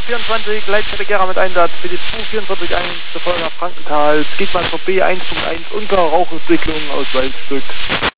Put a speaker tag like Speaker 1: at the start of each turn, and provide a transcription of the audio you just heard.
Speaker 1: 24, Leitstelle Gera mit Einsatz für die 244 1 zur Folge nach Frankenthal. Es geht mal zur B1.1 unklare Rauchentwicklung aus Waldstück.